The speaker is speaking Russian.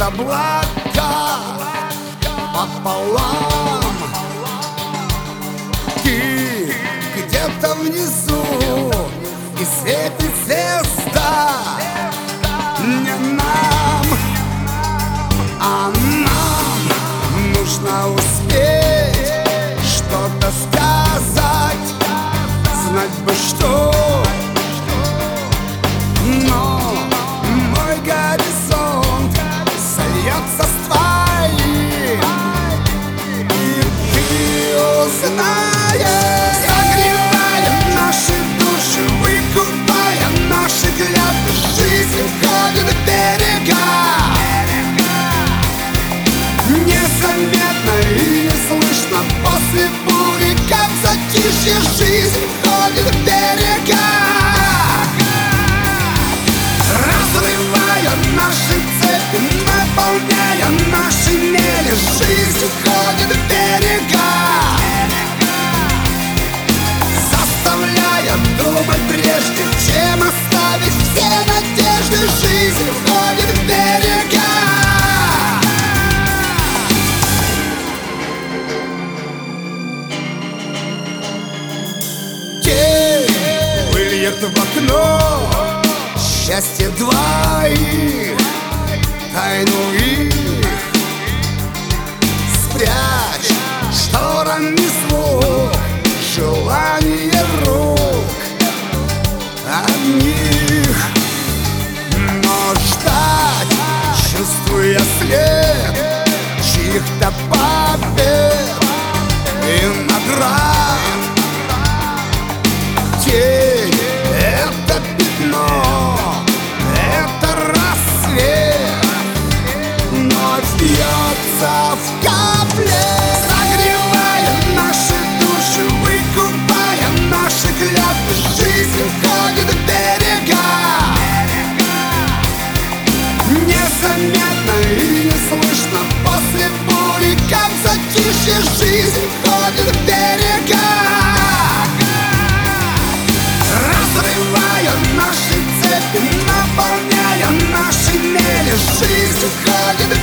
облака пополам. Ты где-то внизу, и светит звезда не нам, а нам нужно успеть что-то сказать, знать бы что. Но мой горизонт сольется с твоим, и ты узнаешь, согревая наши души, выкупая наши гляды, жизнь уходит в берега. Незаметно и не слышно после бури, как в затишье жизнь уходит в берега. Разрывая наши цепи, наполняя наши мели, жизнь уходит в берега. Заставляя думать прежде, чем оставить все надежды, жизнь уходит в берега. Тень выльет в окно счастье двоих, тайну их спрячь шторами звук, желание рук одних. Но ждать, чувствуя след чьих-то побед и наград. Тень — это пятно, это рассвет, ночь бьется в капле, согревая наши души, выкупая наши клятвы, жизнь уходит в берега. Незаметно и не слышно после бури, как в затишье жизнь уходит в берега. Разрывая наши цепи, наполняя наши мели, жизнь уходит